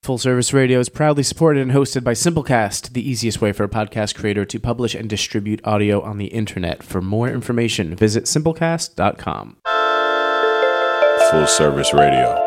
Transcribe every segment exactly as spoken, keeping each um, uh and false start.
Full Service Radio is proudly supported and hosted by Simplecast, the easiest way for a podcast creator to publish and distribute audio on the internet. For more information, visit simplecast dot com. Full Service Radio.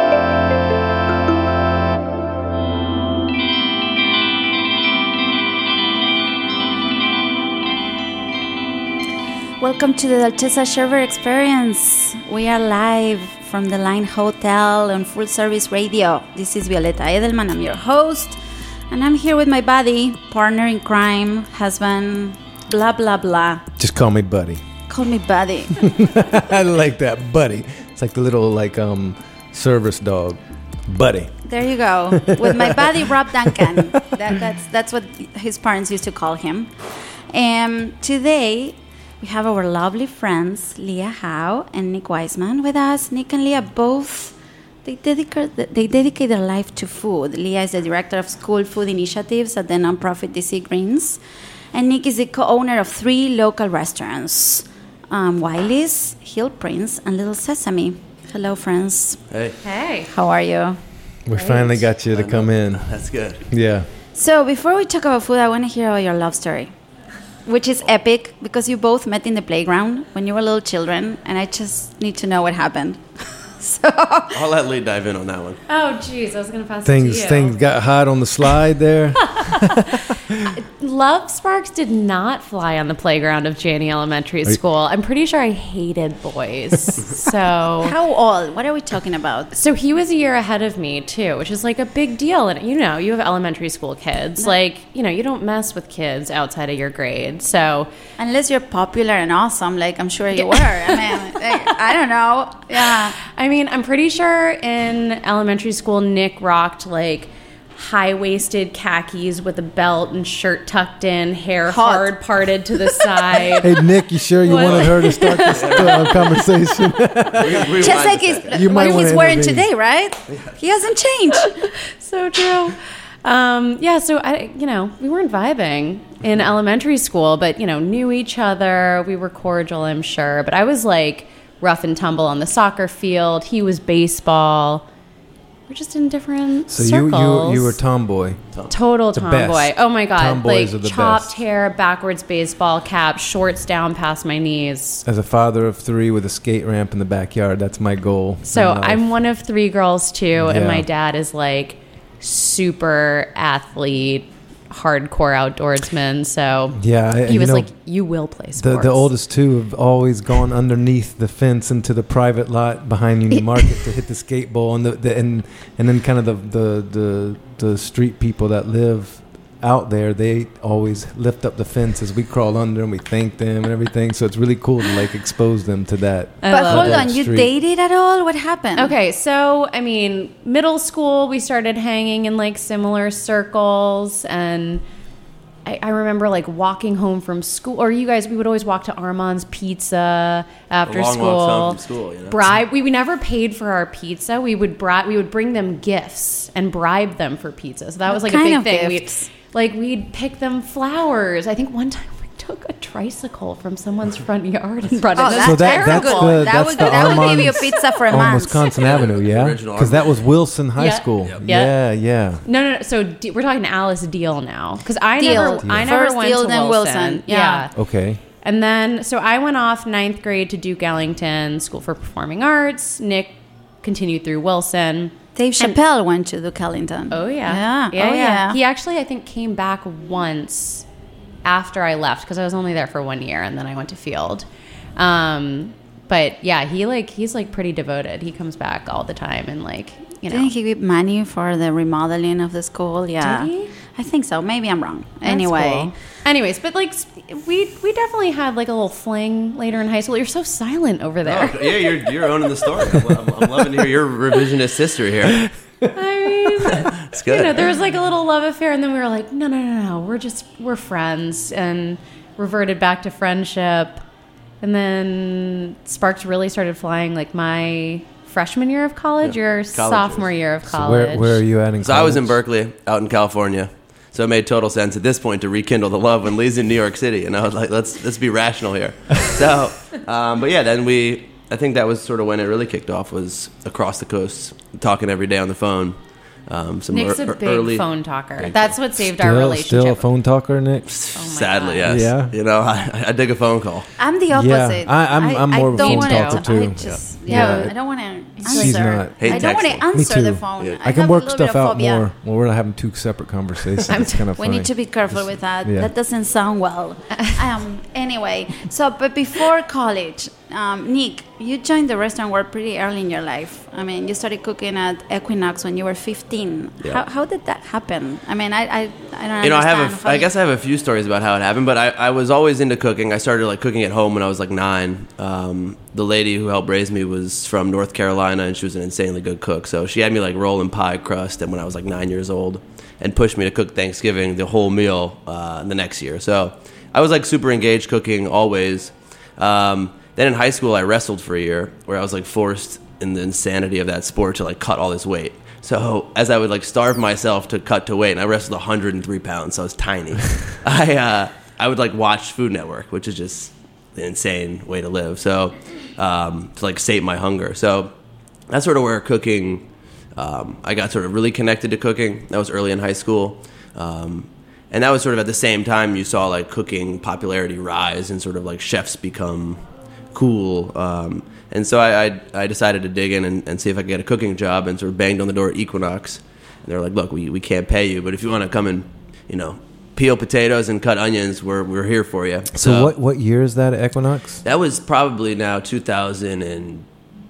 Welcome to the Alteza Server Experience. We are live from the Line Hotel on Full Service Radio. This is Violeta Edelman. I'm your host. And I'm here with my buddy, partner in crime, husband, blah, blah, blah. Just call me Buddy. Call me Buddy. I like that, Buddy. It's like the little like um service dog, Buddy. There you go. With my buddy, Rob Duncan. That, that's, that's what his parents used to call him. And today, we have our lovely friends, Leah Howe and Nick Weisman, with us. Nick and Leah both, they dedicate, they dedicate their life to food. Leah is the director of school food initiatives at the nonprofit D C Greens. And Nick is the co-owner of three local restaurants, um, Wiley's, Hill Prince, and Little Sesame. Hello, friends. Hey. Hey. How are you? We finally got you to come in. That's good. Yeah. So before we talk about food, I want to hear about your love story, which is epic because you both met in the playground when you were little children, and I just need to know what happened. So I'll let Lee dive in on that one. Oh, jeez, I was going to pass Things it to you. things got hot on the slide there. Love sparks did not fly on the playground of Janney Elementary School. I'm pretty sure I hated boys. So how old? What are we talking about? So he was a year ahead of me too, which is like a big deal. And you know, you have elementary school kids. Like, you know, you don't mess with kids outside of your grade. So unless you're popular and awesome, like I'm sure you were. I mean, like, I don't know. Yeah. I mean, I'm pretty sure in elementary school, Nick rocked like high-waisted khakis with a belt and shirt tucked in, hair Hot. hard parted to the side. Hey, Nick, you sure you What? wanted her to start this uh, conversation? We, we Just like he's, You might what he's wanna wearing intervene. today, right? He hasn't changed. So true. Um, yeah, so I, you know, we weren't vibing in elementary school, but you know, knew each other. We were cordial, I'm sure. But I was like rough and tumble on the soccer field. He was baseball. We're just in different So you, circles. you you were tomboy. Total The tomboy. best. Oh my god! Tomboys like are the chopped best. hair, backwards baseball cap, shorts down past my knees. As a father of three with a skate ramp in the backyard, that's my goal. So in life. I'm one of three girls too, and Yeah. my dad is like super athlete, hardcore outdoorsman. So Yeah, I- he you was know, like, "You will play The, sports." the oldest two have always gone underneath the fence into the private lot behind Union Market to hit the skate ball, and the, the and and then kind of the, the the the street people that live out there, they always lift up the fence as we crawl under and we thank them and everything. So it's really cool to like expose them to that. I But love hold it. on, you Street. dated at all? What happened? Okay, so I mean, middle school we started hanging in like similar circles, and I, I remember like walking home from school, or you guys, we would always walk to Armand's Pizza after long school. walks home from school, you know? Bribe. We, we never paid for our pizza. We would bribe. We would bring them gifts and bribe them for pizza. So that was like What a big kind of thing. gifts? We'd like we'd pick them flowers. I think one time we took a tricycle from someone's front yard and brought it. Oh, to that's So that- very that's good. the- that that's would, the that would give you a Armand's pizza for a on month. Wisconsin Avenue, yeah, Original because that was Wilson High Yeah. School. Yep. Yeah, yeah. No, no, no. So D- we're talking Alice Deal now, because I Deal. never, Deal. I never First went Deal, to then Wilson. Wilson. Yeah. Okay. And then, so I went off ninth grade to Duke Ellington School for Performing Arts. Nick continued through Wilson. Dave Chappelle went to Duke Ellington. Oh yeah, Yeah. yeah, Oh, yeah. yeah. He actually, I think, came back once after I left because I was only there for one year, and then I went to Field. Um, but yeah, he like he's like pretty devoted. He comes back all the time, and like you know. Didn't he give money for the remodeling of the school? Yeah. Did he? I think so. Maybe I'm wrong. That's anyway. cool. Anyways, but like we we definitely had like a little fling later in high school. You're so silent over there. Oh, yeah, you're you're owning the story. I'm, I'm, I'm loving to hear your revisionist history here. I mean, It's good. you know, there was like a little love affair, and then we were like, no, no, no, no, we're just we're friends, and reverted back to friendship. And then sparks really started flying like my freshman year of college, Yeah. your College sophomore years. year of So college. where where are you at in So I was in college? Berkeley, out in California. So it made total sense at this point to rekindle the love when Lee's in New York City, and I was like, let's let's be rational here. So, um, but yeah, then we, I think that was sort of when it really kicked off. Was across the coast, talking every day on the phone, Um, some Nick's ear- a big early, phone talker. Big That's phone. what saved Still, our relationship. still a phone talker, Nick. Oh my Sadly, God. yes. Yeah. You know, I, I dig a phone call. I'm the opposite. I- I'm- I'm more of a don't phone wanna- talker, too. I just, yeah, Yeah. I don't want to She's answer. not. Hate I don't want to texting. Me answer the too. phone. Yeah. I can have a work little bit stuff of out phobia. more. Well, we're having two separate conversations. It's kind of We funny. need to be careful with that. Yeah. That doesn't sound well. um, anyway, so but before college, um, Nick, you joined the restaurant world pretty early in your life. I mean, you started cooking at Equinox when you were fifteen. Yeah. How, how did that happen? I mean, I I, I don't You know, I have. understand. A, how I you- guess I have a few stories about how it happened, but I, I was always into cooking. I started like cooking at home when I was like nine. Um, the lady who helped raise me was from North Carolina, and she was an insanely good cook. So she had me like rolling pie crust, and when I was like nine years old, and pushed me to cook Thanksgiving the whole meal uh, the next year. So I was like super engaged cooking always. Um, then in high school, I wrestled for a year, where I was like forced in the insanity of that sport to like cut all this weight. So as I would like starve myself to cut to weight, and I wrestled one hundred three pounds, so I was tiny. I uh, I would like watch Food Network, which is just an insane way to live. So um, to like sate my hunger. So that's sort of where cooking. Um, I got sort of really connected to cooking. That was early in high school. Um, and that was sort of at the same time you saw like cooking popularity rise and sort of like chefs become cool. Um, and so I, I, I decided to dig in and, and see if I could get a cooking job, and sort of banged on the door at Equinox. And they were like, look, we, we can't pay you, but if you want to come and, you know, peel potatoes and cut onions, we're, we're here for you. So, So what what year is that at Equinox? that was probably now two thousand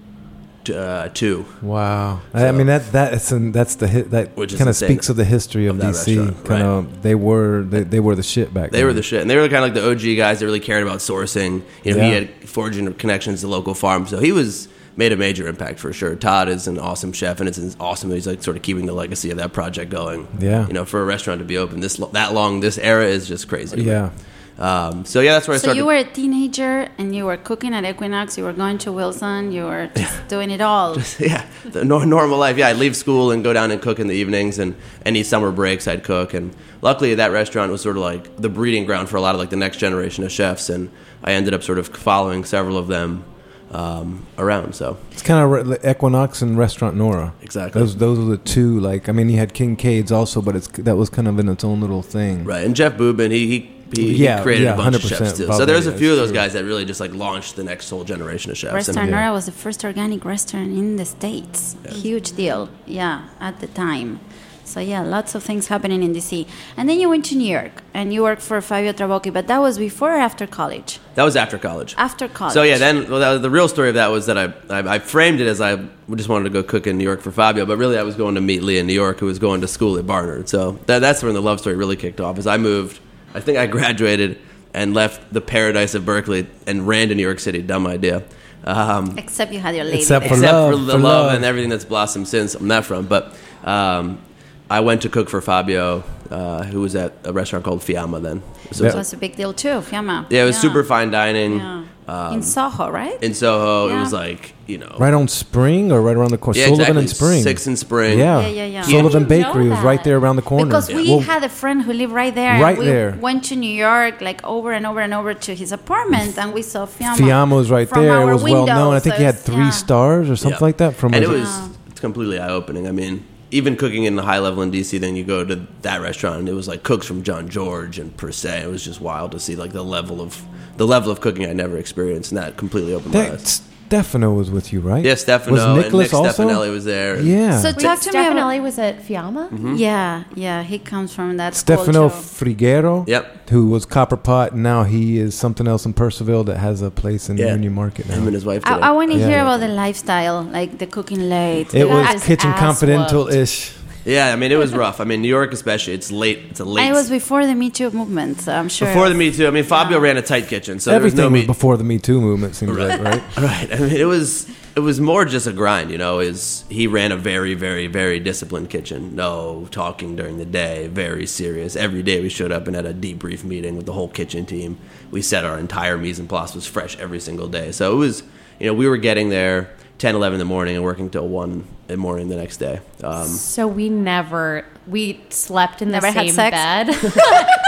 two. Wow. I, I mean that that is an, that's the hit that Which is kind of insane speaks of the history of, of that D C. restaurant, Kind of they were they, they were the shit back They then. were the shit, and they were kind of like the O G guys that really cared about sourcing. You know, he Yeah. had forging connections to local farms, so he was made a major impact for sure. Todd is an awesome chef, and it's awesome that he's like sort of keeping the legacy of that project going. Yeah. you know, for a restaurant to be open this lo- that long, this era is just crazy. Yeah. Um, so yeah, that's where I So started. you were a teenager and you were cooking at Equinox. You were going to Wilson. You were just doing it all. yeah, the nor- normal life. Yeah, I'd leave school and go down and cook in the evenings, and any summer breaks I'd cook. And luckily, that restaurant was sort of like the breeding ground for a lot of like the next generation of chefs, and I ended up sort of following several of them um, around. So It's kind of re- Equinox and Restaurant Nora. Exactly. Those those are the two. Like I mean, you had Kincaid's also, but it's that was kind of in its own little thing. right, and Jeff Boobin, he he, he, Yeah, he created yeah, a bunch of one hundred percent chefs too. So probably, there's a yeah, few of it's those true. guys that really just like launched the next whole generation of chefs. Restaurant And- Nora was the first organic restaurant in the States. Huge deal, yeah, at the time. So yeah, lots of things happening in D C. And then you went to New York and you worked for Fabio Trabocchi, but that was before or after college? that was after college. After college. So yeah, then well, that was, the real story of that was that I, I I framed it as I just wanted to go cook in New York for Fabio, but really I was going to meet Lee in New York, who was going to school at Barnard. So that, that's when the love story really kicked off. As I moved, I think I graduated and left the paradise of Berkeley and ran to New York City. Dumb idea. Um, Except you had your lady Except there. for except love, for the for love, love. and everything that's blossomed since on that front. But um, I went to cook for Fabio, uh, who was at a restaurant called Fiamma then. So It it was- was a big deal too, Fiamma. yeah, it was super fine dining. Yeah. Um, in Soho, right? in Soho, Yeah. it was like, you know. Right on Spring or right around the corner. Yeah, Sullivan exactly. and Spring. Six and Spring. Yeah. Yeah, yeah, yeah. Sullivan I didn't know Bakery was right that. there around the corner. Because we Well, had a friend who lived right there. Right and we there. went to New York like over and over and over to his apartment, and we saw Fiamma. Fiamma was right from there. It our was well known. I windows, think so he had it's- three yeah. stars or something Yeah. like that. From and a- it was Yeah. it's completely eye opening. I mean, even cooking in the high level in D C, then you go to that restaurant, and it was like cooks from John George and Per Se. It was just wild to see like the level of the level of cooking I never experienced, and that completely opened my that, eyes. Stefano was with you, right? Yeah, Stefano Was and Nicholas Nick also? Stefanelli was there. Yeah. So Wait, talk to me about. Stefanelli was at Fiamma? Mm-hmm. Yeah, yeah, he comes from that school Stefano too. Frigero, Yep. who was Copper Pot, and now he is something else in Percival that has a place in Yeah. Union Market now. Him and his wife. I, Did I it. want to Yeah. hear about the lifestyle, like the cooking late. It Got was his Kitchen ass Confidential-ish. Yeah, I mean it was rough. I mean New York especially, it's late. It's a late. And it was before the Me Too movement, so I'm sure. before the Me Too. I mean Fabio ran a tight kitchen, so Everything there was no was meat. before the Me Too movement, seems like, right? Right. I mean, it was it was more just a grind, you know. Is he ran a very, very, very disciplined kitchen. No talking during the day. Very serious. Every day we showed up and had a debrief meeting with the whole kitchen team. We said our entire mise en place was fresh every single day. So it was, you know, we were getting there ten, eleven in the morning and working till one in the morning the next day. Um, So we never we slept in the Never had same sex? bed.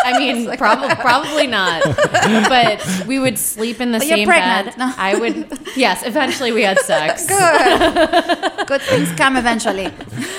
I mean, probably probably not. But we would sleep in the But you're same pregnant. bed. No. I would. Yes, eventually we had sex. Good. Good things come eventually.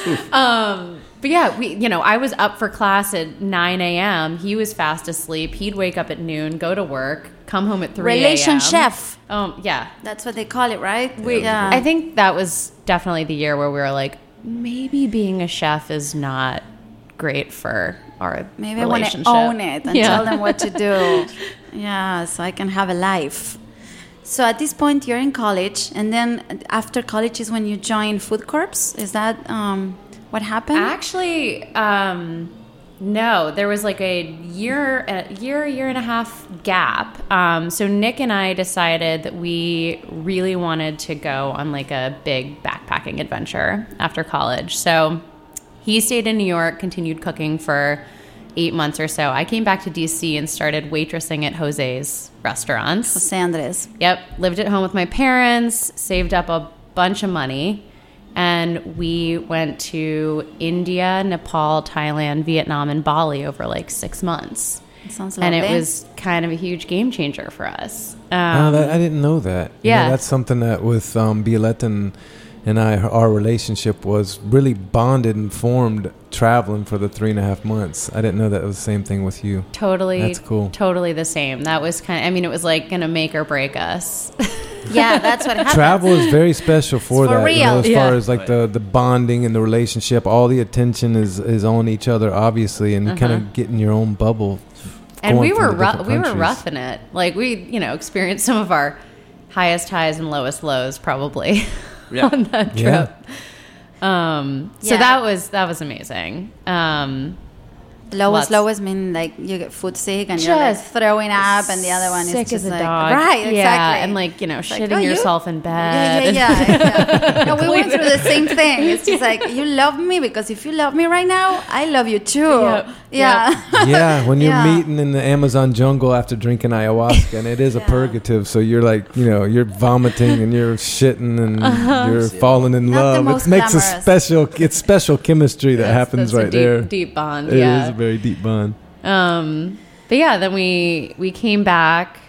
Um, but yeah, we, you know, I was up for class at nine a.m. He was fast asleep. He'd wake up at noon, go to work, come home at three a.m. Relation chef. Um, yeah. That's what they call it, right? We, yeah. I think that was definitely the year where we were like, maybe being a chef is not great for our Maybe I want to relationship. own it and Yeah. tell them what to do. Yeah, so I can have a life. So at this point, you're in college, and then after college is when you join Food Corps. Is that um, what happened? Actually, um, no. There was like a year, a year, year and a half gap. Um, so Nick and I decided that we really wanted to go on like a big backpacking adventure after college. So he stayed in New York, continued cooking for eight months or so. I came back to D C and started waitressing at Jose's restaurants. Jose Andres. Yep. Lived at home with my parents, saved up a bunch of money, and we went to India, Nepal, Thailand, Vietnam, and Bali over like six months. It sounds And lovely. it was kind of a huge game changer for us. Oh, Um, that, I didn't know that. You yeah. know, that's something that with um, Violetta and, and I, our relationship was really bonded and formed traveling for the three and a half months. I didn't know that it was the same thing with you. Totally. That's cool. Totally the same. That was kind of, I mean, it was like going to make or break us. Yeah, that's what happened. Travel is very special for It's for that. You know, real. as Yeah. far as like the, the bonding and the relationship, all the attention is, is on each other, obviously, and you kind Uh-huh. of get in your own bubble. And going we from were the ru- different we were countries. roughing it. Like we, you know, experienced some of our highest highs and lowest lows probably Yeah. on that Yeah. trip. Um, so Yeah. that was that was amazing. Um, Lowest, Lots. lowest mean like you get food sick and you're like Just throwing up, and the other one sick is just as a like dog, right, Yeah, exactly, and like you know, It's like, shitting oh, you- yourself in Yeah, bed. yeah, yeah. yeah. No, we went through the same thing. It's just like you love me because if you love me right now, I love you too. Yep, Yeah. Yeah, when you're Yeah. meeting in the Amazon jungle after drinking ayahuasca, and it is a Yeah. purgative. So you're like, you know, you're vomiting and you're shitting and you're falling in Not the love. most It makes a glamorous. special, it's special chemistry that That's- happens that's a right deep, there. Deep bond. It yeah. is a very deep bond. Um, but yeah, then we we came back,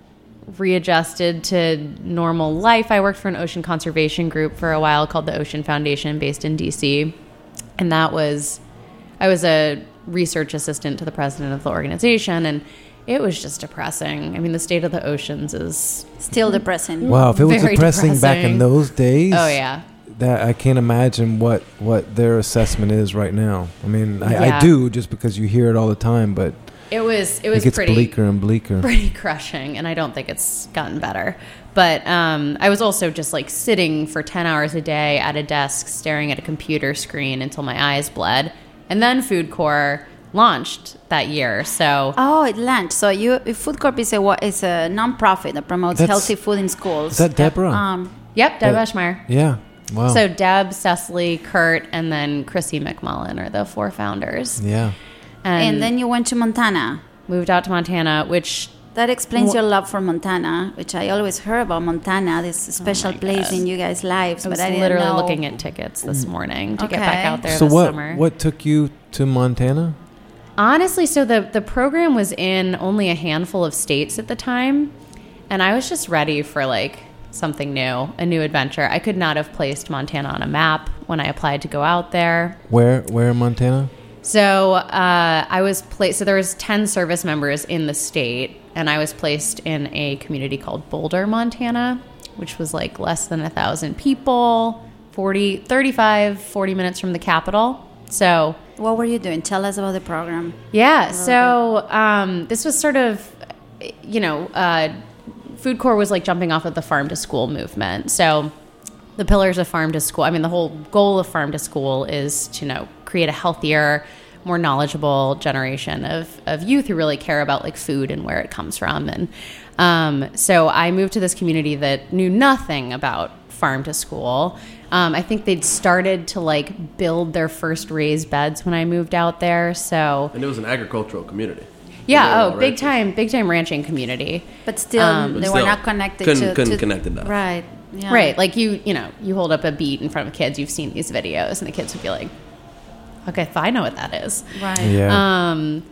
readjusted to normal life. I worked for an ocean conservation group for a while called the Ocean Foundation, based in D C, and that was I was a research assistant to the president of the organization, and it was just depressing. I mean, the state of the oceans is Still depressing. Wow, if it was Very depressing, back in depressing. those days, oh yeah. that I can't imagine what, what their assessment is right now. I mean, I, Yeah. I do just because you hear it all the time, but It was it it was gets pretty bleaker and bleaker. pretty crushing, and I don't think it's gotten better. But um, I was also just like sitting for ten hours a day at a desk staring at a computer screen until my eyes bled. And then Food Corps launched that year. So Oh, it launched. So you, Food Corp is a what is a nonprofit that promotes That's- healthy food in schools. Is that Deborah? Um, yep, Deb Uh, Eschmeyer. yeah. Wow. So Deb, Cecily, Kurt, and then Chrissy McMullen are the four founders. yeah. and then you went to Montana. moved out to Montana, which That explains Well- your love for Montana, which I always heard about Montana, this special Oh my place God. in you guys' lives. I was but I didn't literally know. looking at tickets this morning to get back Okay. out there So this what summer. what took you to Montana? Honestly, so the, the program was in only a handful of states at the time, and I was just ready for like something new, a new adventure. I could not have placed Montana on a map when I applied to go out there. Where where in Montana? So uh, I was placed. So there was ten service members in the state, and I was placed in a community called Boulder, Montana, which was like less than a thousand people, forty, thirty-five, forty minutes from the capital. So What were you doing? Tell us about the program. yeah, so um, this was sort of, you know, uh, Food Corps was like jumping off of the farm to school movement. So the pillars of farm to school, I mean, the whole goal of farm to school is to, you know, create a healthier, more knowledgeable generation of, of youth who really care about like food and where it comes from. And um, so I moved to this community that knew nothing about farm to school. Um, I think they'd started to like build their first raised beds when I moved out there. So And it was an agricultural community. yeah, They were oh, all big ranchers. time, big time ranching community. But still, Um, they But were still, not connected couldn't- to... couldn't to, connect enough. Right. Yeah. Right, like you, you know, you hold up a beet in front of kids. You've seen these videos, and the kids would be like, "Okay, if I know what that is." Right. Yeah. Um,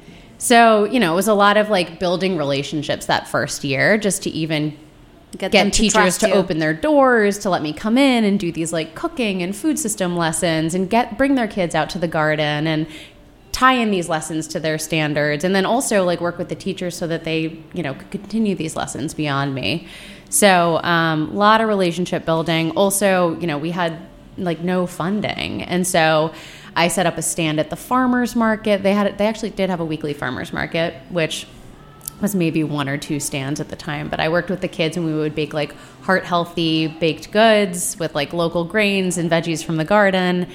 So, you know, it was a lot of like building relationships that first year just to even Get, get them to teachers trust to you. open their doors, to let me come in and do these like cooking and food system lessons and get bring their kids out to the garden and tie in these lessons to their standards, and then also like work with the teachers so that they, you know, could continue these lessons beyond me. So a um, lot of relationship building. Also, you know, we had like no funding, and so I set up a stand at the farmers market. They had they actually did have a weekly farmers market, which was maybe one or two stands at the time, but I worked with the kids and we would bake like heart healthy baked goods with like local grains and veggies from the garden,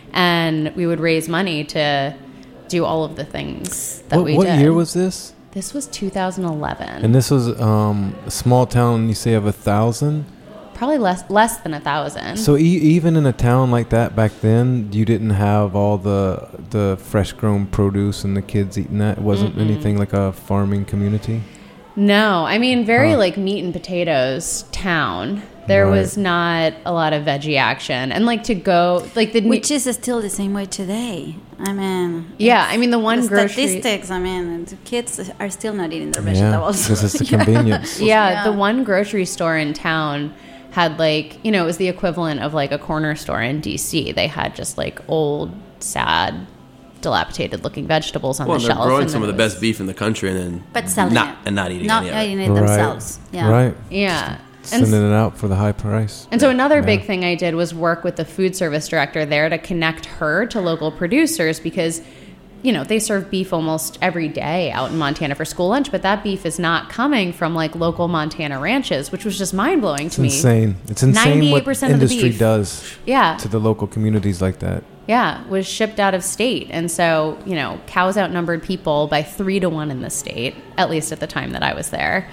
and we would raise money to do all of the things that what, we what did. year was this? This was two thousand eleven. And this was um, a small town, you say, of a thousand? Probably less less than a thousand. So e- even in a town like that back then, you didn't have all the the fresh grown produce and the kids eating that? It wasn't Mm-mm. anything like a farming community? No, I mean, very Huh. like meat and potatoes town. There Right. was not a lot of veggie action. And like to go, like the Which is still the same way today. I mean, Yeah, it's- I mean, the one the grocery- statistics. I mean, the kids are still not eating their Yeah, vegetables. because it's the convenience. Yeah, Yeah. the one grocery store in town had like, you know, it was the equivalent of like a corner store in D C. They had just like old, sad, dilapidated looking vegetables on Well, the and they're shelf. growing and some of it the best was- beef in the country, and then But selling not it. and not eating not any of it. eating it Right. themselves. Yeah. Right. Yeah. And Sending it out for the high price. And so another Yeah. big thing I did was work with the food service director there to connect her to local producers because, you know, they serve beef almost every day out in Montana for school lunch, but that beef is not coming from like local Montana ranches, which was just mind blowing It's to me. insane. It's insane what ninety-eight percent of the industry beef. does Yeah. to the local communities like that. Yeah, was shipped out of state. And so, you know, cows outnumbered people by three to one in the state, at least at the time that I was there.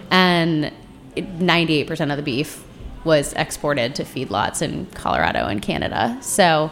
And it- ninety-eight percent of the beef was exported to feedlots in Colorado and Canada. So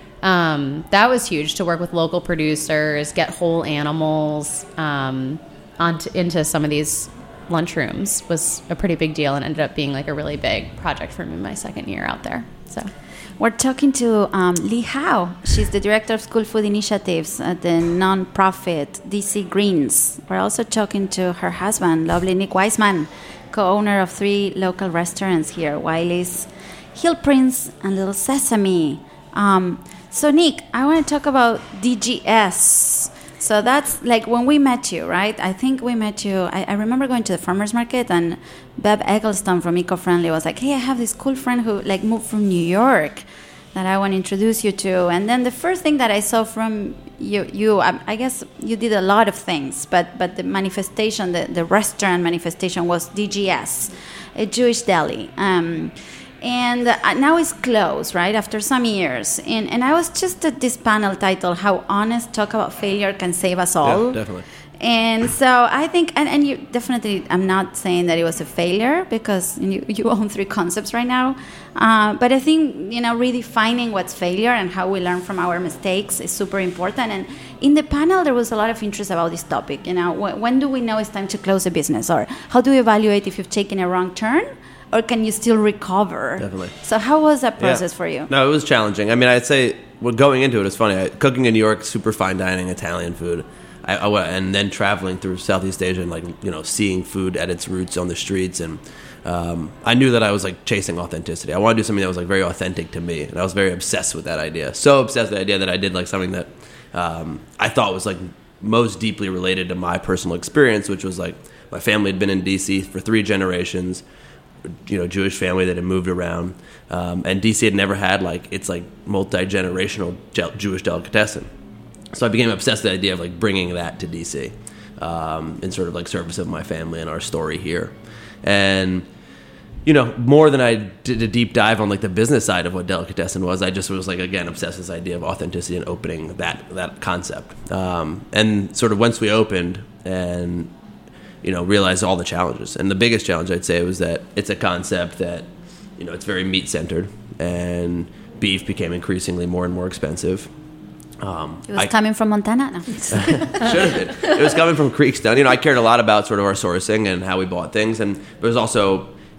um, that was huge to work with local producers, get whole animals um, onto, into some of these lunchrooms was a pretty big deal and ended up being like a really big project for me my second year out there. So. We're talking to um, Lee Howe. She's the director of school food initiatives at the nonprofit D C Greens. We're also talking to her husband, lovely Nick Weisman, co-owner of three local restaurants here, Wiley's, Hill Prince, and Little Sesame. Um, so, Nick, I want to talk about D G S. So that's like when we met you, right? I think we met you. I, I remember going to the farmer's market, and Bev Eggleston from Eco-Friendly was like, hey, I have this cool friend who like moved from New York that I want to introduce you to. And then the first thing that I saw from you, you I, I guess you did a lot of things, but but the manifestation, the, the restaurant manifestation was D G S, a Jewish deli. Um, and uh, now it's closed, right, after some years. And, and I was just at this panel titled, How Honest Talk About Failure Can Save Us All. Yeah, definitely. And so I think, and, and you definitely, I'm not saying that it was a failure because you, you own three concepts right now. Uh, but I think, you know, redefining what's failure and how we learn from our mistakes is super important. And in the panel, there was a lot of interest about this topic. You know, when, when do we know it's time to close a business? Or how do we evaluate if you've taken a wrong turn? Or can you still recover? Definitely. So how was that process Yeah. for you? No, it was challenging. I mean, I'd say well, going into it, it's funny. I, cooking in New York, super fine dining, Italian food. I, I, wa- and then traveling through Southeast Asia and like you know seeing food at its roots on the streets, and um, I knew that I was like chasing authenticity. I wanted to do something that was like very authentic to me, and I was very obsessed with that idea. So obsessed with the idea that I did like something that um, I thought was like most deeply related to my personal experience, which was like my family had been in D C for three generations. You know, Jewish family that had moved around, um, and D C had never had like it's like multi-generational Je- Jewish delicatessen. So I became obsessed with the idea of like bringing that to D C um, in sort of like service of my family and our story here. And you know, more than I did a deep dive on like the business side of what delicatessen was, I just was like again obsessed with this idea of authenticity and opening that that concept. Um, and sort of once we opened and you know realized all the challenges, and the biggest challenge I'd say was that it's a concept that you know it's very meat centered, and beef became increasingly more and more expensive. Um, It was I- coming from Montana? No. should have been. It was coming from Creekstone. You know, I cared a lot about sort of our sourcing and how we bought things, and but it was also,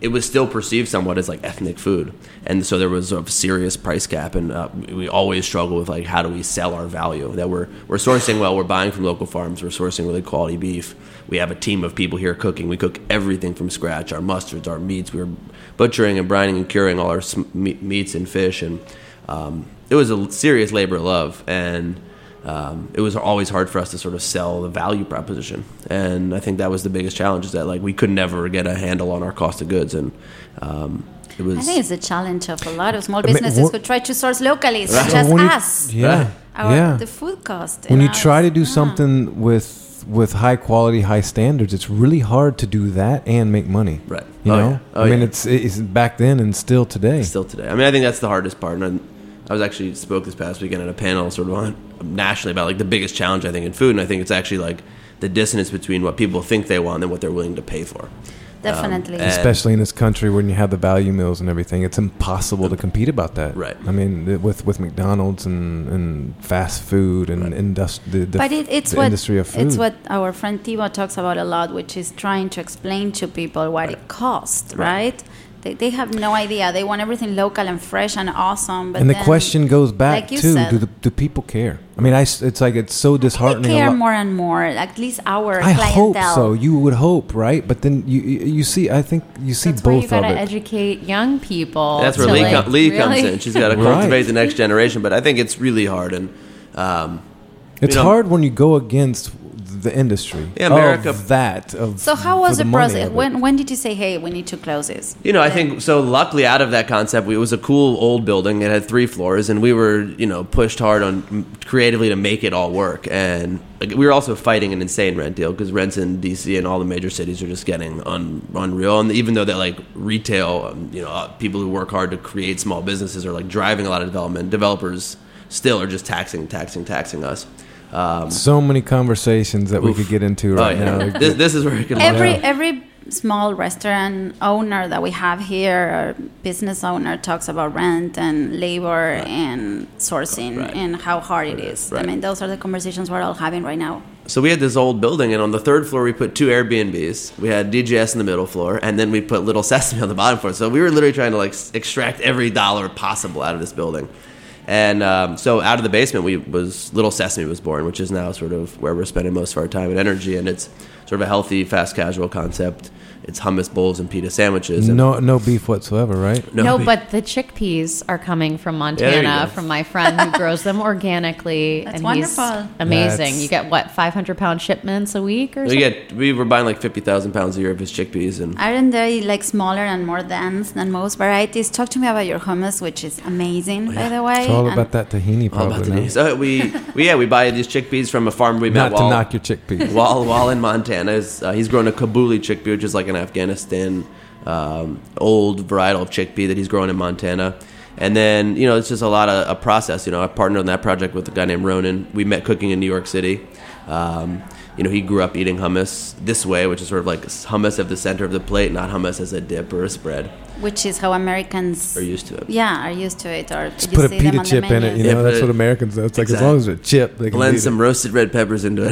it was still perceived somewhat as like ethnic food, and so there was a serious price gap, and uh, we always struggle with like how do we sell our value, that we're we're sourcing well, we're buying from local farms, we're sourcing really quality beef, we have a team of people here cooking, we cook everything from scratch, our mustards, our meats, we were butchering and brining and curing all our sm- meats and fish, and um, it was a serious labor of love, and Um, it was always hard for us to sort of sell the value proposition, and I think that was the biggest challenge, is that like we could never get a handle on our cost of goods, and um, it was. I think it's a challenge of a lot of small I mean, businesses what- who try to source locally, such So as when you- us. Yeah, Our, yeah. The food cost. When you know, try to it's- do yeah. something with with high quality, high standards, it's really hard to do that and make money. Right. You Oh, know, yeah. Oh, I mean, yeah. it's it's back then and still today. Still today. I mean, I think that's the hardest part. And I was actually spoke this past weekend at a panel sort of on nationally about like the biggest challenge I think in food, and I think it's actually like the dissonance between what people think they want and what they're willing to pay for. Definitely. Um, and- Especially in this country when you have the value meals and everything, it's impossible to compete about that. Right. I mean, th- with with McDonald's and, and fast food and Right. industri- the, the, But it, it's the what industry of food. it's what our friend Thibaut talks about a lot, which is trying to explain to people what it costs, right? They, they have no idea. They want everything local and fresh and awesome. But and the then, question goes back like you to: said, Do the, do people care? I mean, I s it's like it's so they disheartening. a care lot- more and more. At least our I hope clientele. so. You would hope, right? But then you you, you see, I think you see That's where you both of gotta it. educate young people. That's where to, Lee, like, com- Lee comes really- in. She's got to Right. cultivate the next generation, but I think it's really hard. And um, It's you know, hard when you go against the industry. Yeah, America- Of that. Of So how for was the money process? of it. When when did you say, hey, we need to close this? You know, I think so. Luckily, out of that concept, we, it was a cool old building. It had three floors, and we were, you know, pushed hard on m- creatively to make it all work. And like, we were also fighting an insane rent deal because rents in D C and all the major cities are just getting un- unreal. And even though that like retail, um, you know, uh, people who work hard to create small businesses are like driving a lot of development, developers still are just taxing, taxing, taxing us. Um, So many conversations that we Oof. could get into oh, right yeah. now. Like, this, this is where it can. Every Yeah. every small restaurant owner that we have here, or business owner, talks about rent and labor and sourcing Right. and how hard it is. I Right. mean, those are the conversations we're all having right now. So we had this old building, and on the third floor we put two Airbnbs. We had D J S in the middle floor, and then we put Little Sesame on the bottom floor. So we were literally trying to like s- extract every dollar possible out of this building. And um, so out of the basement, we was Little Sesame was born, which is now sort of where we're spending most of our time and energy. And it's sort of a healthy, fast casual concept. It's hummus bowls and pita sandwiches. And no, no beef whatsoever, right? No, we- but the chickpeas are coming from there you Montana go. from my friend who grows them organically. That's and wonderful. He's amazing. That's- You get what, five hundred pound shipments a week or we something? get we were buying like fifty thousand pounds a year of his chickpeas, and Aren't they like smaller and more dense than most varieties? Talk to me about your hummus, which is amazing, by the way. It's all And about that tahini, all probably. about the no? knees. So we, we yeah we buy these chickpeas from a farmer we met Not to while, knock your chickpeas. while while in Montana. Is, uh, he's grown a Kabuli chickpea, which is like an Afghanistan um, old varietal of chickpea that he's grown in Montana. And then, you know, it's just a lot of a process. You know, I partnered on that project with a guy named Ronan. We met cooking in New York City. Um, you know, he grew up eating hummus this way, which is sort of like hummus at the center of the plate, not hummus as a dip or a spread. which is how Americans Are used to it. Yeah, are used to it. Or Just you put a see them pita on the chip in it. You menu. know, Yeah, that's but- what Americans do. It's like Exactly. as long as it's a chip, they can Blend eat some it. roasted red peppers into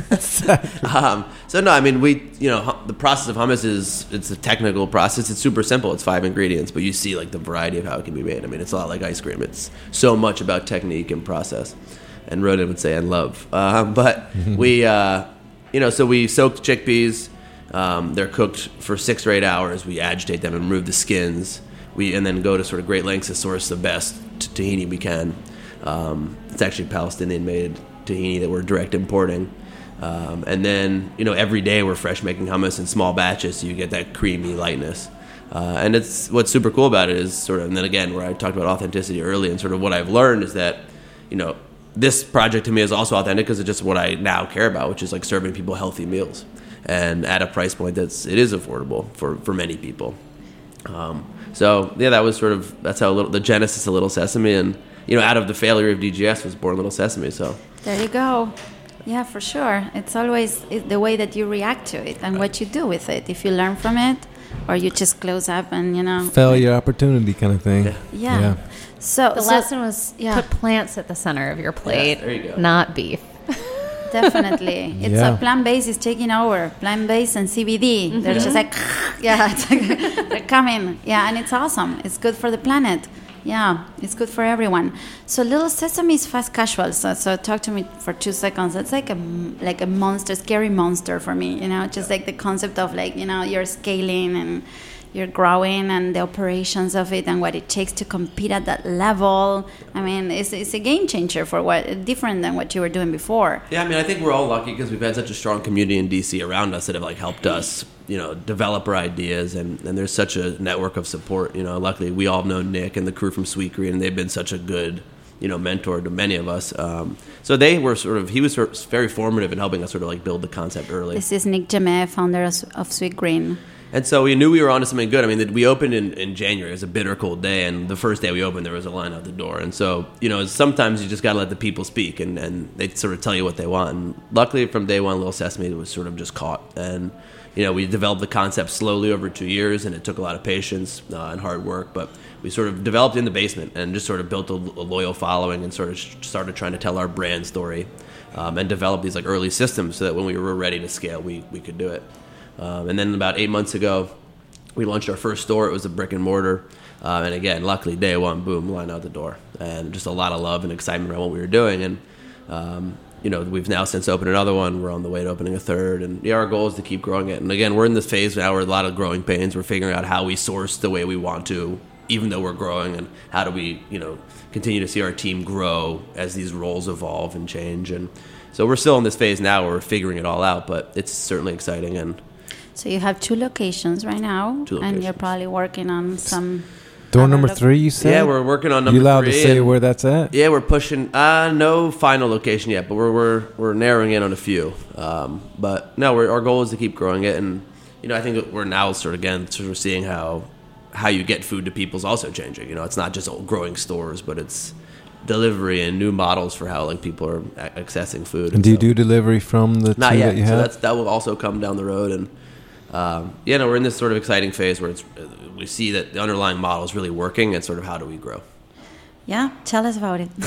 it. um, so no, I mean we, you know, hu- the process of hummus is it's a technical process. It's super simple. It's five ingredients, but you see like the variety of how it can be made. I mean, it's a lot like ice cream. It's so much about technique and process. And Ronan would say and love. Um, but we, uh, you know, so we soaked chickpeas. Um, they're cooked for six or eight hours. We agitate them and remove the skins. We and then go to sort of great lengths to source the best t- tahini we can. Um, it's actually Palestinian-made tahini that we're direct importing. Um, and then, you know, every day we're fresh making hummus in small batches, so you get that creamy lightness. Uh, and it's what's super cool about it is sort of, and then again, where I talked about authenticity early, and sort of what I've learned is that, you know, this project to me is also authentic because it's just what I now care about, which is like serving people healthy meals, and at a price point that's it is affordable for, for many people. Um, so yeah, that was sort of that's how little, the genesis of Little Sesame, and you know, out of the failure of D G S was born Little Sesame. So There you go. Yeah, for sure. It's always it- the way that you react to it and what you do with it. If you learn from it, or you just close up and you know. Failure opportunity kind of thing. Yeah. Yeah. So The so lesson was yeah. put plants at the center of your plate, there you go. not beef. Definitely, it's Yeah. a plant based is taking over. Plant based and C B D. They're just like Yeah, it's like, they're coming. Yeah, and it's awesome. It's good for the planet. Yeah, it's good for everyone. So Little Sesame is fast casual. So, so talk to me for two seconds. It's like a like a monster, scary monster for me. You know, just like the concept of like you know you're scaling and you're growing and the operations of it and what it takes to compete at that level. I mean, it's it's a game changer for what different than what you were doing before. Yeah, I mean, I think we're all lucky because we've had such a strong community in D C around us that have like helped us, you know, develop our ideas, and, and there's such a network of support. You know, luckily we all know Nick and the crew from Sweet Green, and they've been such a good, you know, mentor to many of us. Um, so they were sort of, he was sort of very formative in helping us sort of like build the concept early. This is Nick Jamet, founder of, of Sweet Green. And so we knew we were onto something good. I mean, we opened in, in January. It was a bitter cold day, and the first day we opened, there was a line out the door. And so, you know, sometimes you just got to let the people speak, and, and they sort of tell you what they want. And luckily, from day one, Little Sesame was sort of just caught. And, you know, we developed the concept slowly over two years, and it took a lot of patience uh, and hard work. But we sort of developed in the basement and just sort of built a, a loyal following and sort of started trying to tell our brand story um, and develop these, like, early systems so that when we were ready to scale, we, we could do it. Um, and then about eight months ago, we launched our first store. It was a brick and mortar. Um, and again, luckily, day one, boom, line out the door. And just a lot of love and excitement around what we were doing. And, um, you know, we've now since opened another one. We're on the way to opening a third. And yeah, our goal is to keep growing it. And again, we're in this phase now where a lot of growing pains. We're figuring out how we source the way we want to, even though we're growing. And how do we, you know, continue to see our team grow as these roles evolve and change. And so we're still in this phase now where we're figuring it all out. But it's certainly exciting. And so you have two locations right now, two and you're probably working on some. Door other number lo- three, you said? Yeah, we're working on number You allowed three. to say and- where that's at? Yeah, we're pushing. Uh, no final location yet, but we're we're we're narrowing in on a few. Um, but no, we're, our goal is to keep growing it, and you know, I think that we're now sort of again sort of seeing how how you get food to people is also changing. You know, it's not just growing stores, but it's delivery and new models for how like people are a- accessing food. And do you so- do delivery from the Not two yet. that you So have? that's that will also come down the road, and um, yeah, no, we're in this sort of exciting phase where it's we see that the underlying model is really working, and sort of how do we grow. Yeah, tell us about it.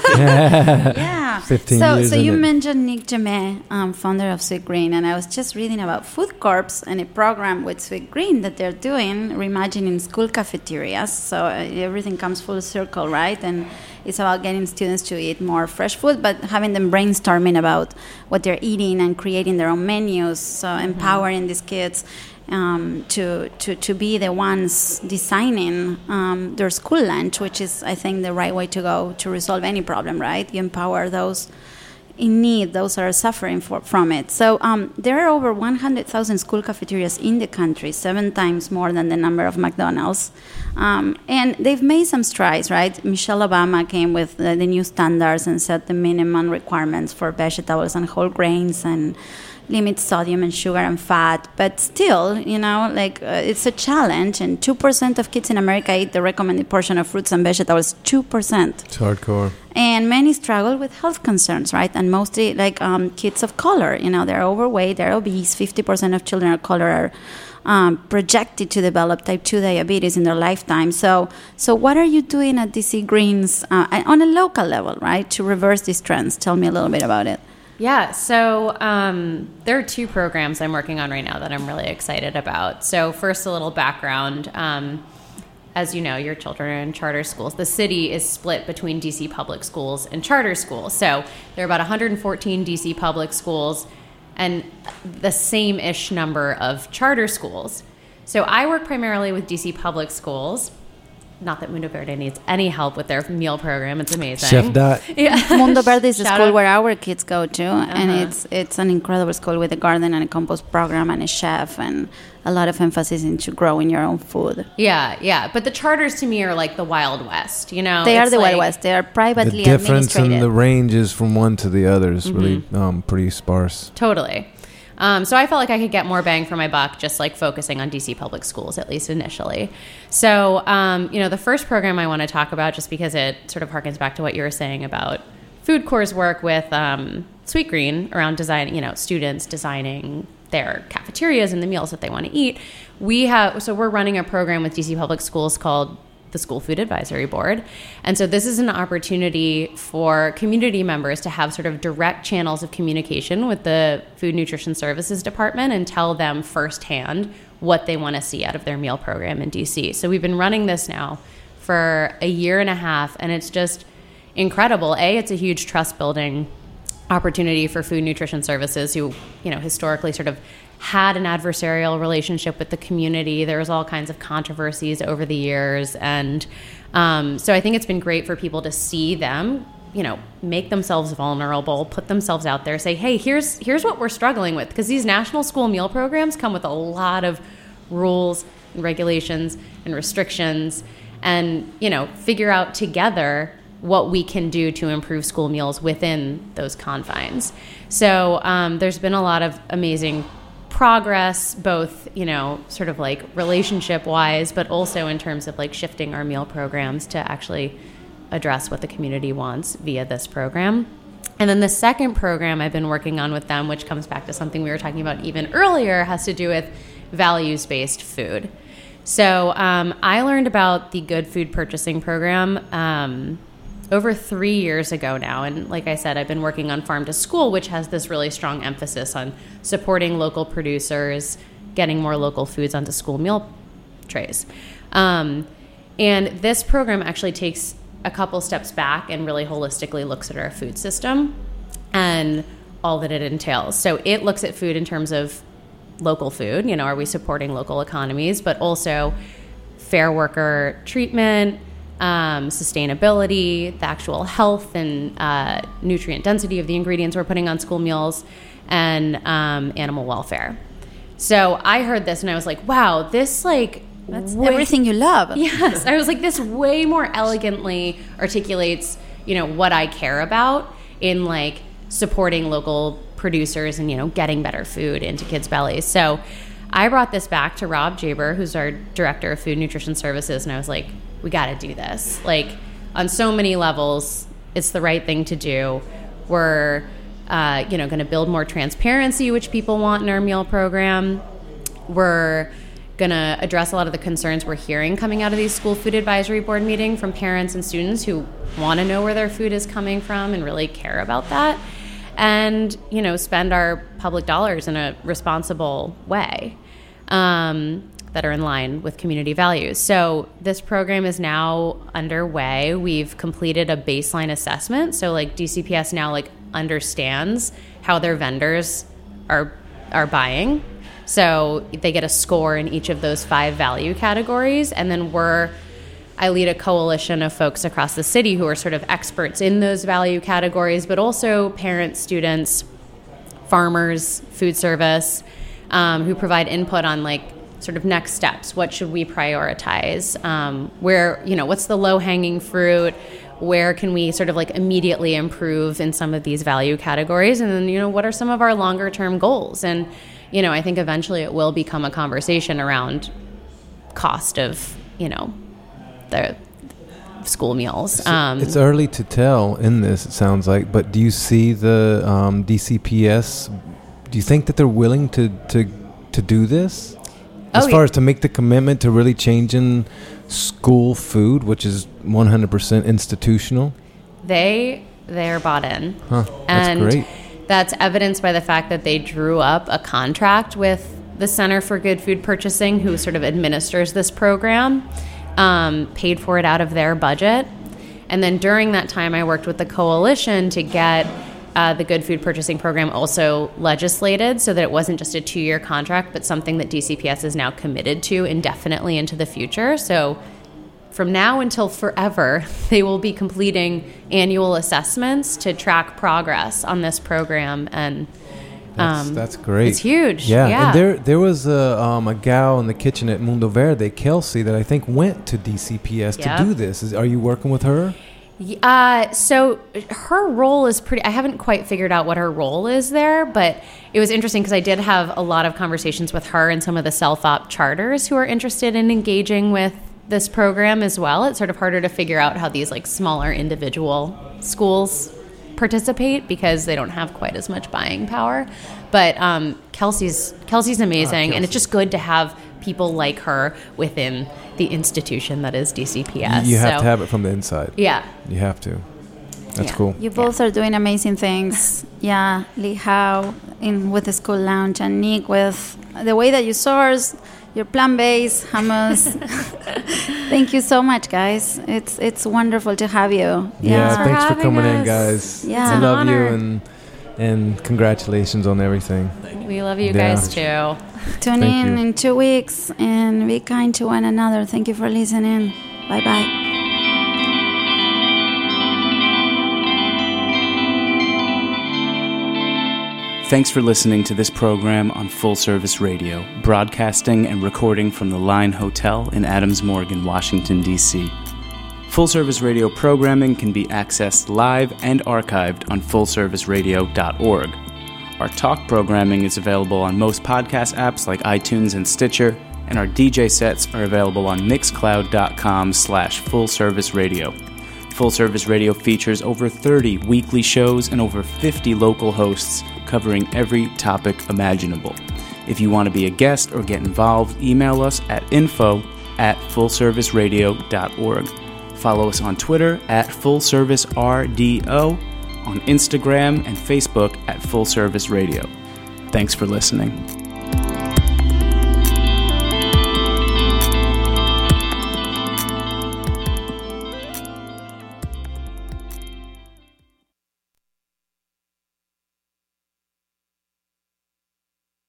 Yeah. fifteen so, years so in you it. mentioned Nick Jamet, um, founder of Sweet Green, and I was just reading about Food Corps and a program with Sweet Green that they're doing, reimagining school cafeterias. So uh, everything comes full circle, right? And it's about getting students to eat more fresh food, but having them brainstorming about what they're eating and creating their own menus. So empowering these kids. Um, to, to, to be the ones designing um, their school lunch, which is, I think, the right way to go to resolve any problem, right? You empower those in need, those that are suffering for, from it. So um, there are over one hundred thousand school cafeterias in the country, seven times more than the number of McDonald's. Um, and they've made some strides, right? Michelle Obama came with the, the new standards and set the minimum requirements for vegetables and whole grains and limit sodium and sugar and fat, but still, you know, like uh, it's a challenge. And two percent of kids in America eat the recommended portion of fruits and vegetables. Two percent. It's hardcore. And many struggle with health concerns, right? And mostly like um, kids of color, you know, they're overweight, they're obese. fifty percent of children of color are um, projected to develop type two diabetes in their lifetime. So, so what are you doing at D C Greens uh, on a local level, right, to reverse these trends? Tell me a little bit about it. Yeah, so um, there are two programs I'm working on right now that I'm really excited about. So first, a little background. Um, as you know, your children are in charter schools. The city is split between D C public schools and charter schools. So there are about one hundred fourteen D C public schools and the same-ish number of charter schools. So I work primarily with D C public schools. Not that Mundo Verde needs any help with their meal program. It's amazing. Chef Dot. Yeah. Mundo Verde is a Shout school out. where our kids go to, and Uh-huh. it's it's an incredible school with a garden and a compost program and a chef and a lot of emphasis into growing your own food. Yeah, yeah. But the charters to me are like the Wild West, you know? They are It's the like, Wild West. They are The privately difference in administrated. the ranges from one to the other is really Mm-hmm. um, pretty sparse. Totally. Um, so I felt like I could get more bang for my buck just like focusing on D C public schools, at least initially. So, um, you know, the first program I want to talk about, just because it sort of harkens back to what you were saying about Food Corps' work with um, Sweet Green around designing, you know, students designing their cafeterias and the meals that they want to eat. We have, so we're running a program with D C public schools called the School Food Advisory Board. And so this is an opportunity for community members to have sort of direct channels of communication with the Food Nutrition Services Department and tell them firsthand what they want to see out of their meal program in D C. So we've been running this now for a year and a half, and it's just incredible. A, it's a huge trust building opportunity for Food Nutrition Services, who, you know, historically sort of had an adversarial relationship with the community. There was all kinds of controversies over the years. And um, so I think it's been great for people to see them, you know, make themselves vulnerable, put themselves out there, say, hey, here's here's what we're struggling with. Because these national school meal programs come with a lot of rules and regulations and restrictions, and, you know, figure out together what we can do to improve school meals within those confines. So um, there's been a lot of amazing progress, both, you know, sort of like relationship wise, but also in terms of like shifting our meal programs to actually address what the community wants via this program. And then the second program I've been working on with them, which comes back to something we were talking about even earlier, has to do with values-based food. So um, I learned about the Good Food Purchasing Program um, over three years ago now. And like I said, I've been working on Farm to School, which has this really strong emphasis on supporting local producers, getting more local foods onto school meal trays. Um, and this program actually takes a couple steps back and really holistically looks at our food system and all that it entails. So it looks at food in terms of local food, you know, are we supporting local economies, but also fair worker treatment, Um, sustainability, the actual health and uh, nutrient density of the ingredients we're putting on school meals, and um, animal welfare. So I heard this and I was like, wow, this like... That's way, everything you love. Yes. I was like, this way more elegantly articulates, you know, what I care about in like supporting local producers and, you know, getting better food into kids' bellies. So I brought this back to Rob Jaber, who's our director of Food Nutrition Services, and I was like, we got to do this. Like, on so many levels, it's the right thing to do. We're, uh, you know, going to build more transparency, which people want in our meal program. We're going to address a lot of the concerns we're hearing coming out of these school food advisory board meeting from parents and students who want to know where their food is coming from and really care about that. And, you know, spend our public dollars in a responsible way. Um, that are in line with community values. So this program is now underway. We've completed a baseline assessment. So like D C P S now like understands how their vendors are are buying. So they get a score in each of those five value categories. And then we're, I lead a coalition of folks across the city who are sort of experts in those value categories, but also parents, students, farmers, food service, um, who provide input on like sort of next steps. What should we prioritize? Um, where, you know, what's the low-hanging fruit? Where can we sort of like immediately improve in some of these value categories? And then, you know, what are some of our longer-term goals? And, you know, I think eventually it will become a conversation around cost of, you know, the school meals. So um, it's early to tell in this, it sounds like, but do you see the um, D C P S, do you think that they're willing to, to, to do this? As Oh, far yeah. as to make the commitment to really changing school food, which is one hundred percent institutional? They, they're bought in. Huh, that's and great. That's evidenced by the fact that they drew up a contract with the Center for Good Food Purchasing, who sort of administers this program, um, paid for it out of their budget. And then during that time, I worked with the coalition to get Uh, the Good Food Purchasing Program also legislated so that it wasn't just a two-year contract, but something that D C P S is now committed to indefinitely into the future. So from now until forever, they will be completing annual assessments to track progress on this program. And That's, um, that's great. It's huge. Yeah, Yeah. and there there was a, um, a gal in the kitchen at Mundo Verde, Kelsey, that I think went to D C P S Yep. to do this. Is, are you working with her? Uh, so her role is pretty, I haven't quite figured out what her role is there, but it was interesting because I did have a lot of conversations with her and some of the self-op charters who are interested in engaging with this program as well. It's sort of harder to figure out how these like smaller individual schools participate because they don't have quite as much buying power. But um, Kelsey's Kelsey's amazing, Ah, and it's just good to have people like her within the institution that is D C P S. You have So, to have it from the inside. Yeah. You have to. That's Yeah. cool. You both are doing amazing things. Yeah, Lee Howe in with the School Lounge, and Nick with the way that you source your plant-based hummus. Thank you so much, guys. It's it's wonderful to have you. Yeah, Yeah, for thanks for having coming in, us. guys. Yeah. I It's an love you, honor. and and congratulations on everything. We love you Yeah. guys too. tune Thank in you. in two weeks and be kind to one another. Thank you for listening. Bye-bye. Thanks for listening to this program on Full Service Radio, broadcasting and recording from the Line Hotel in Adams Morgan, Washington, D C Full Service Radio programming can be accessed live and archived on full service radio dot org. Our talk programming is available on most podcast apps like iTunes and Stitcher, and our D J sets are available on mixcloud dot com slash full service radio. Full Service Radio features over thirty weekly shows and over fifty local hosts covering every topic imaginable. If you want to be a guest or get involved, email us at info at full service radio dot org. Follow us on Twitter at full service R D O, on Instagram and Facebook at Full Service Radio. Thanks for listening.